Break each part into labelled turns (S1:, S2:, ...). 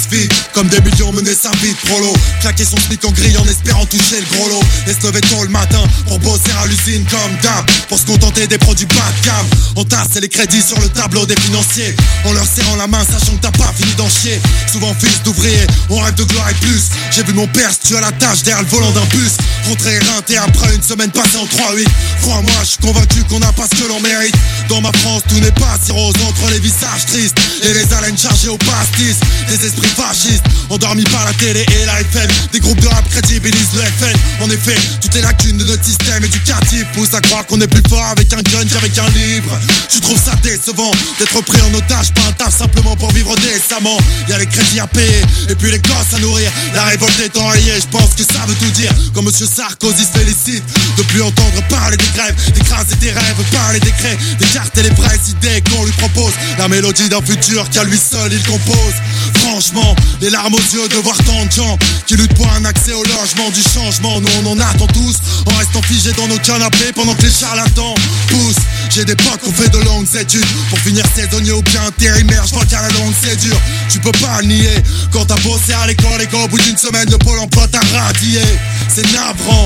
S1: vite, comme des millions menaient sa vie de prolo. Claquer son smic en grille en espérant toucher le gros lot. Et se lever tôt le matin pour bosser à l'usine comme d'hab, pour se contenter des produits bas de gamme. On tasse les crédits sur le tableau des financiers, en leur serrant la main sachant que t'as pas fini d'en chier. Souvent fils d'ouvrier, on rêve de gloire et plus. J'ai vu mon père se tuer à la tâche derrière le volant d'un bus, rentrer éreinté après une semaine passée en 3-8. Crois-moi, je suis convaincu qu'on n'a pas ce que l'on mérite. Dans ma France, tout n'est pas si rose, entre les visages tristes et les haleines chargées au pastis. Des esprits fascistes, endormis par la télé et la FM. Des groupes de rap crédibilisent le FN. En effet, toutes les lacunes de notre système éducatif poussent à croire qu'on est plus fort avec un gun qu'avec un livre. Tu trouves ça décevant d'être pris en otage par un taf simplement pour vivre décemment. Y'a les crédits à payer et puis les gosses à nourrir. La révolte est enrayée, je pense que ça veut tout dire. Quand monsieur Sarkozy se félicite de plus entendre parler des grèves, d'écraser tes rêves par les décrets, d'écarter les vraies idées qu'on lui propose. La mélodie d'un futur qu'à lui seul il compose. Franchement, les larmes aux yeux de voir tant de gens qui luttent pour un accès au logement, du changement. Nous on en attend tous, en restant figés dans nos canapés pendant que les charlatans poussent. J'ai des potes qui ont fait de longues études pour finir saisonnier ou bien intérimaire. Je vois qu'à la longue c'est dur, tu peux pas le nier. Quand t'as bossé à l'école et qu'au bout d'une semaine de Pôle emploi t'as radié, c'est navrant.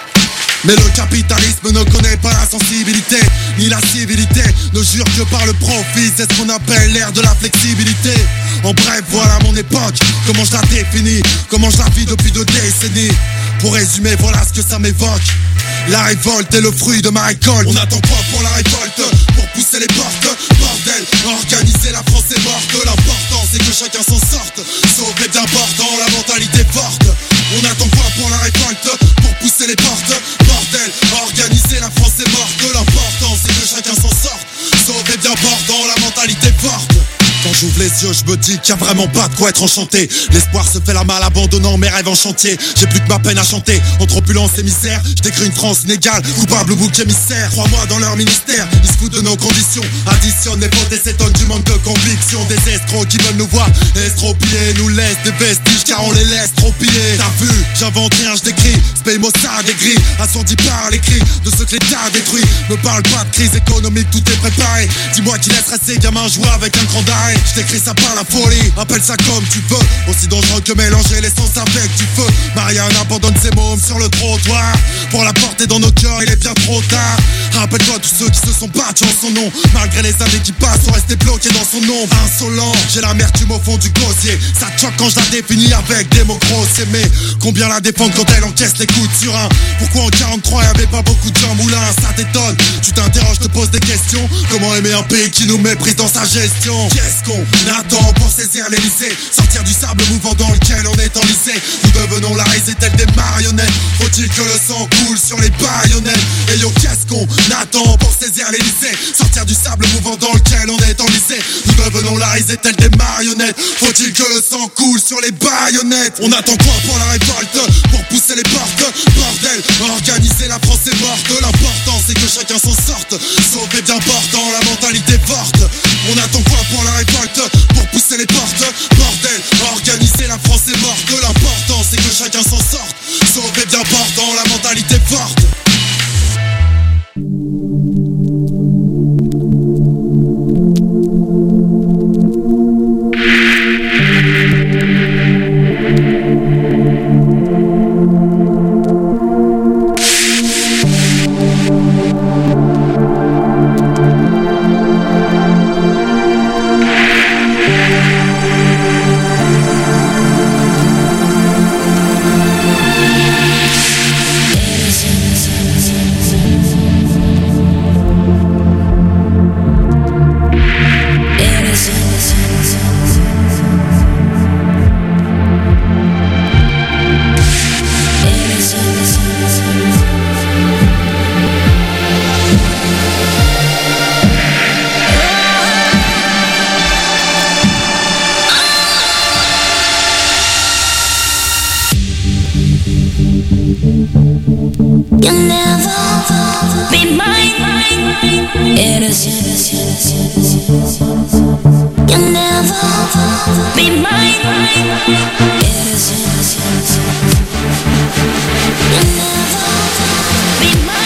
S1: Mais le capitalisme ne connaît pas la sensibilité ni la civilité, ne jure que par le profit. C'est ce qu'on appelle l'ère de la flexibilité. En bref, voilà mon époque, comment je la définis, comment je la vis depuis 2 décennies. Pour résumer, voilà ce que ça m'évoque. La révolte est le fruit de ma récolte. On attend quoi pour la révolte? Pour pousser les portes, bordel. Organiser la France est morte. L'important c'est que chacun s'en sorte. Sauver bien portant, la mentalité forte. On attend quoi pour la révolte? Pour pousser les portes, bordel. Organiser la France est morte. L'important c'est que chacun s'en sorte. Sauver bien portant, la mentalité forte. Quand j'ouvre les yeux, je me dis qu'il y a vraiment pas de quoi être enchanté. L'espoir se fait la malle abandonnant mes rêves en chantier. J'ai plus que ma peine à chanter, entre opulence et misère. Je décris une France inégale, coupable au bouc émissaire. Crois-moi dans leur ministère, ils se foutent de nos conditions. Additionnent les fautes et s'étonnent du manque de conviction. Des escrocs qui veulent nous voir estropiés, nous laissent des vestiges car on les laisse trop piller. T'as vu, j'invente rien, je décris, Spey Mossad aigri, assourdi par les cris de ceux que l'État détruit. Me parle pas de crise économique, tout est préparé. Dis-moi qui laissera ces gamins jouer avec un grand d'arrêt. Je décris ça par la folie, appelle ça comme tu veux. Aussi dangereux que mélanger l'essence avec du feu. Marianne abandonne ses mômes sur le trottoir. Pour la porter dans nos cœurs, il est bien trop tard. Rappelle-toi tous ceux qui se sont battus en son nom. Malgré les années qui passent, sont restés bloqués dans son ombre. Insolent, j'ai l'amertume au fond du gosier. Ça te choque quand je la définis avec des mots grossiers. Mais combien la défendre quand elle encaisse les coups de surin? Pourquoi en 43 y'avait pas beaucoup de gens moulins? Ça t'étonne, tu t'interroges, te poses des questions. Comment aimer un pays qui nous méprise dans sa gestion? Qu'est-ce qu'on attend pour saisir l'Elysée? Sortir du sable mouvant dans lequel on est enlisé. Nous devenons la risée telle des marionnettes. Faut-il que le sang coule sur les baïonnettes? Et yo, qu'est-ce qu'on attend pour saisir l'Elysée? Sortir du sable mouvant dans lequel on est enlisé. Nous devenons la risée telle des marionnettes. Faut-il que le sang coule sur les baïonnettes? On attend quoi pour la révolte? Pour pousser les portes, bordel. Organiser la France est morte. L'important c'est que chacun s'en sorte. Sauver bien portant, la mentalité forte. On attend quoi pour la révolte? Pour pousser les portes, bordel. Organiser la France est morte. L'important c'est que chacun s'en sorte. Sauver bien portant, la mentalité forte.
S2: You'll never be mine. Innocent. You'll never be mine. Innocent. You'll never be mine.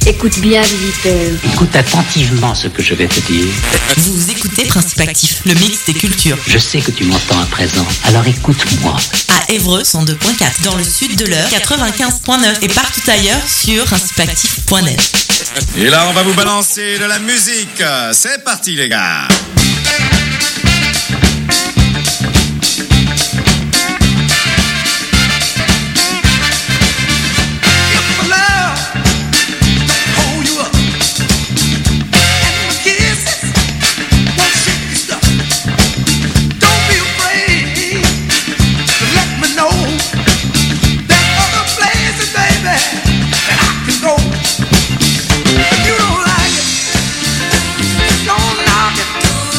S3: Écoute bien, visiteur.
S4: Écoute attentivement ce que je vais te dire.
S5: Vous écoutez Principe Actif, le mix des cultures.
S4: Je sais que tu m'entends à présent, alors écoute-moi.
S5: À Évreux, 102.4, dans le sud de l'Eure, 95.9 et partout ailleurs sur principeactif.net.
S6: Et là, on va vous balancer de la musique. C'est parti, les gars.
S7: Don't knock it.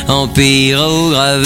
S3: en pyrogravure.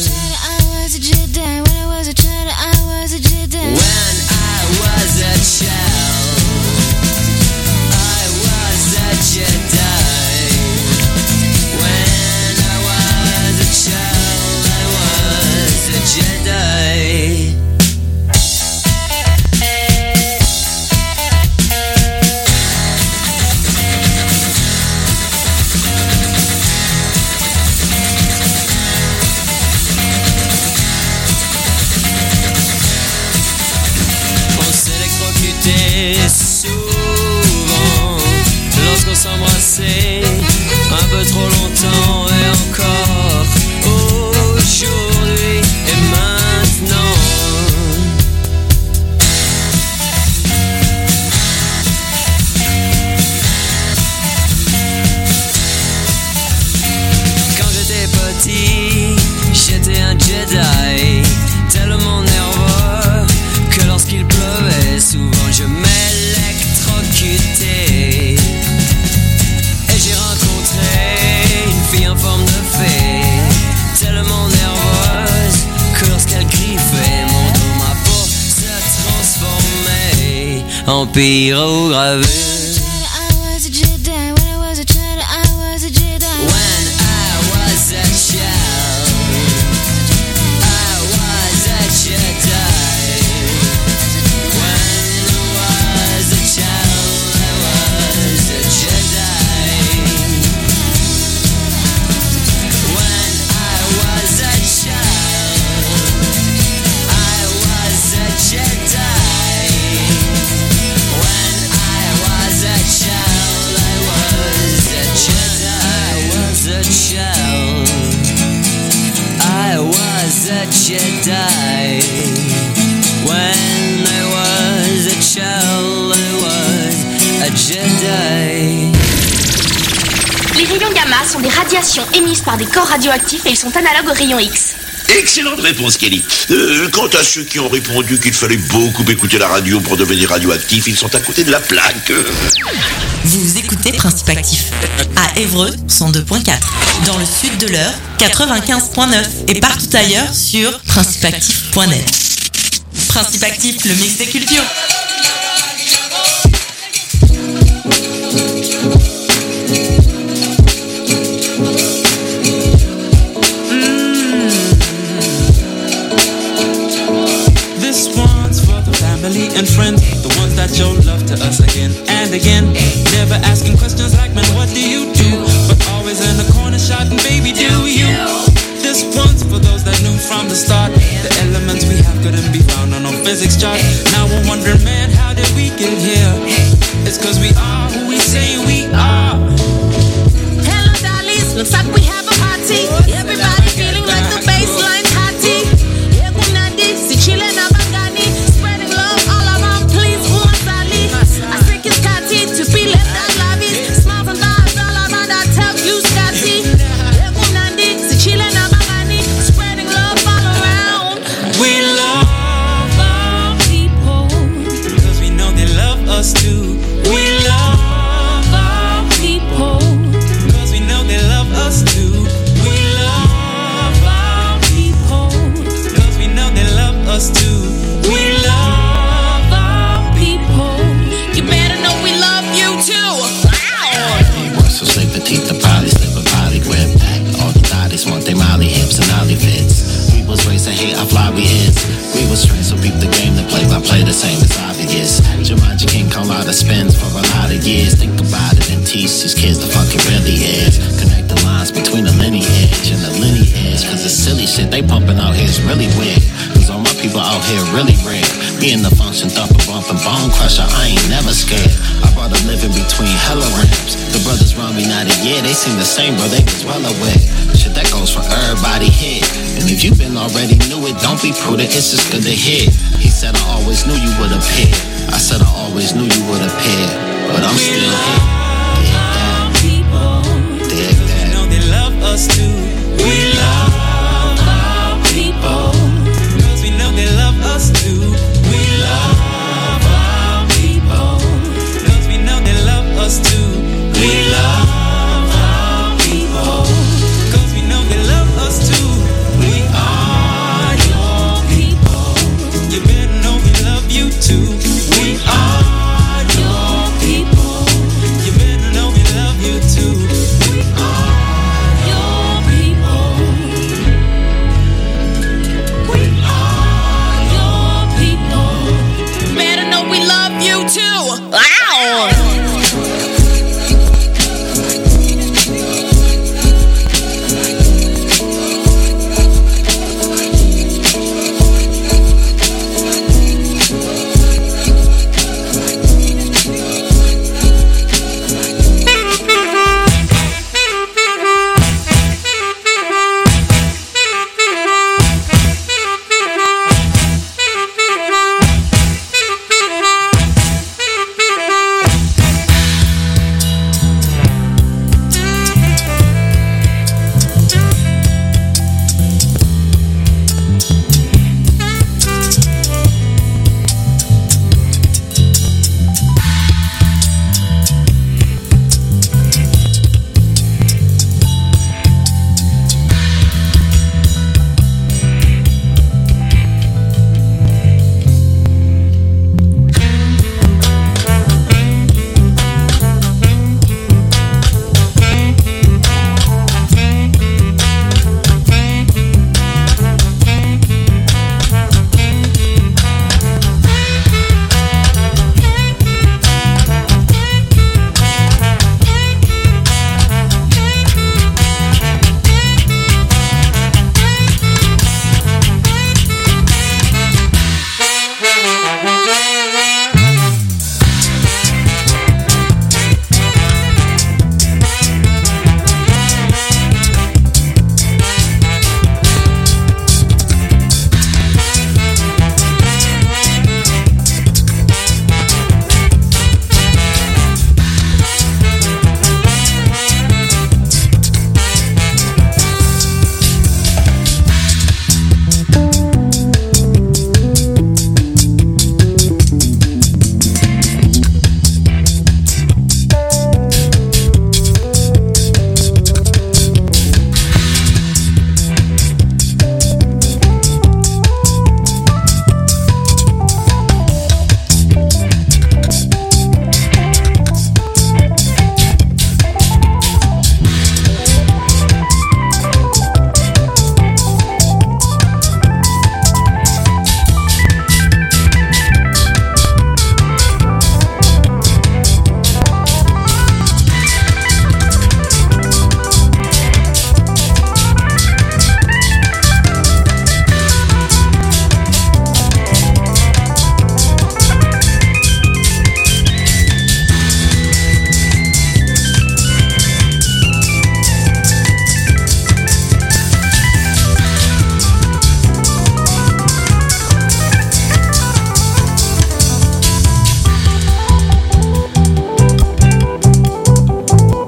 S7: Souvent, lorsqu'on s'embrassait un peu trop longtemps et encore aujourd'hui et maintenant. Quand j'étais petit, j'étais un Jedi, tellement nerveux que lorsqu'il pleuvait, souvent je m'électrocutais. Et j'ai rencontré une fille en forme de fée, tellement nerveuse que lorsqu'elle griffait mon dos, ma peau se transformait en pyrogravure. Jedi. When I was a child, I was a Jedi.
S8: Les rayons gamma sont des radiations émises par des corps radioactifs et ils sont analogues aux rayons X.
S9: Excellente réponse, Kelly. Quant à ceux qui ont répondu qu'il fallait beaucoup écouter la radio pour devenir radioactif, ils sont à côté de la plaque.
S5: Vous écoutez Principe Actif à Évreux 102.4, dans le sud de l'Eure 95.9 et partout ailleurs sur principeactif.net. Principe Actif, le mix des cultures.
S10: This one's for the family and friends, the ones that show love to us again and again. Never asking questions like, man, what do you do? But always in the corner shouting, baby, do you? This one's for those that knew from the start the elements we have couldn't be found on no physics chart. Now we're wondering, man, how did we get here? It's cause we are who we say we are.
S11: Hello, dollies, looks like we have a party. Everybody feeling like the bassline's hotty. Yegunadi, si chillin' abangani, spreading love all around, please, umasali. I think it's catty to be left at lavish. Smiles and vibes all around, I tell you, Scotty. Yegunadi, si chillin' abangani, spreading love all around.
S10: We love our people, cause we know they love us too. We love our people, cause we know they love us too. We love our people, cause we know they love us too. We love our people,
S11: You better know we love you too.
S12: So sleep petite, the body slip a body grip. All the thotties want they molly hips and ollie fits. We was raised to hate, I fly we hits. We was trained so beat the game to play by play the same as obvious. Jumanji King call out of spins for a lot of years. Think about it and teach these kids the fuck it really is. Connect the lines between the lineage and the lineage. Cause the silly shit they pumping out here is really weird. Cause all my people out here really rare. Being the function, thumper, bumping, bone crusher, I ain't never scared. I brought a living between hella ramps. The brothers run me not a year, they seem the same, bro, they was well aware. Shit that goes for everybody here. And if you been already knew it, don't be prudent, it's just good to hear. He said I always knew you would appear. I said I always knew you would appear, but I'm still here.